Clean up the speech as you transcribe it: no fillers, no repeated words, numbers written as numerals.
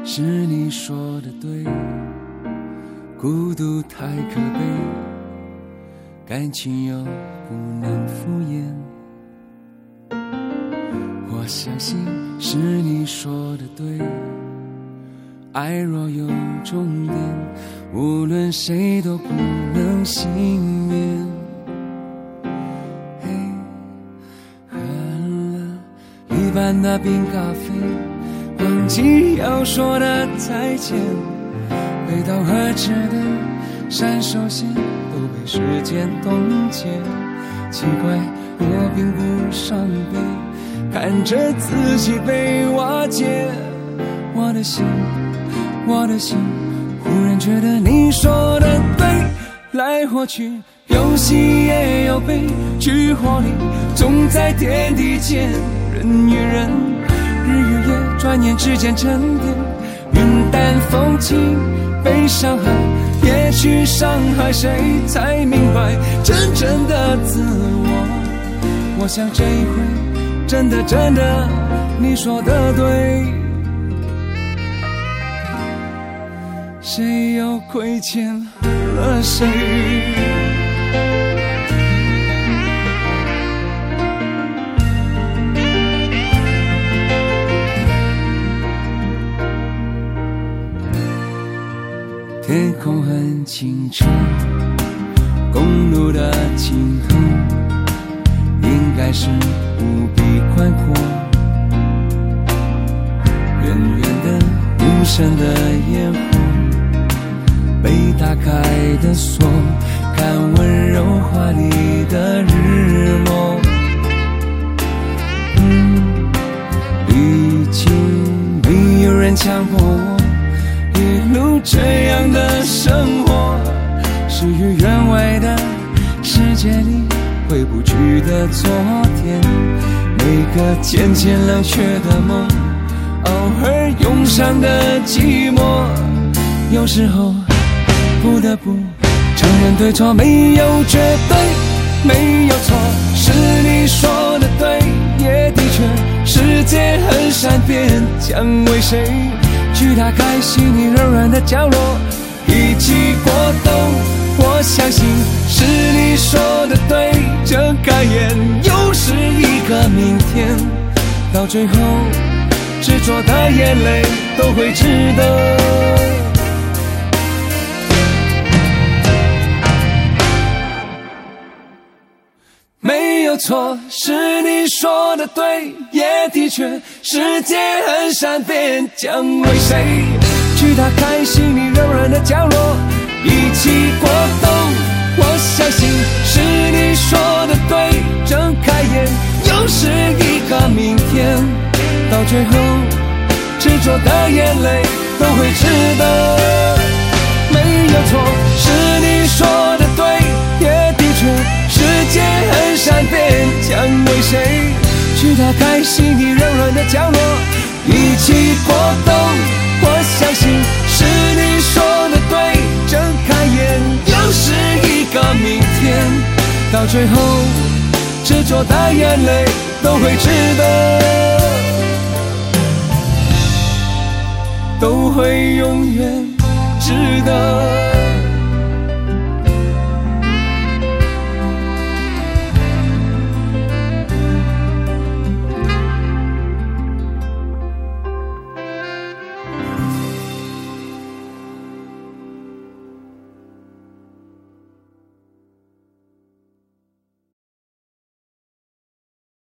是你说的对，孤独太可悲，感情又不能敷衍。我相信是你说的对，爱若有终点，无论谁都不能幸免。嘿，喝了一半的冰咖啡，忘记要说的再见，回到合适的闪手线都被时间冻结。奇怪，我并不伤悲，看着自己被瓦解。我的心忽然觉得你说的对，来或去，有喜也有悲，去或离，总在天地间。人与人，日与夜，转眼之间沉淀，云淡风轻，被伤害，也许伤害谁才明白真正的自我。我想这一回真的你说的对，谁又亏欠了谁？天空很清澈，公路的尽头应该是无比宽阔，远远的无声的烟火，被打开的锁，看温柔华丽的日落。已经没有人强迫我一路这样的生活，事与愿违的世界里回不去的昨天，每个渐渐冷却的梦，偶尔涌上的寂寞，有时候不得不承认对错没有绝对，没有错，是你说的对，也的确世界很善变，将为谁去打开心里柔软的角落，一起过冬。我相信是你说的对，睁开眼又是一个明天，到最后执着的眼泪都会值得。没有错，是你说的对，也的确世界很善变，将为谁去打开心里柔软的角落，一起过冬。我相信是你说的对，睁开眼又是一个明天，到最后执着的眼泪都会值得。没有错，是你说的对，也的确世界很善变，将为谁去打开心底柔软的角落，一起过冬。我相信是你说的对，睁开眼又是一个明天，到最后执着的眼泪都会值得，都会永远值得。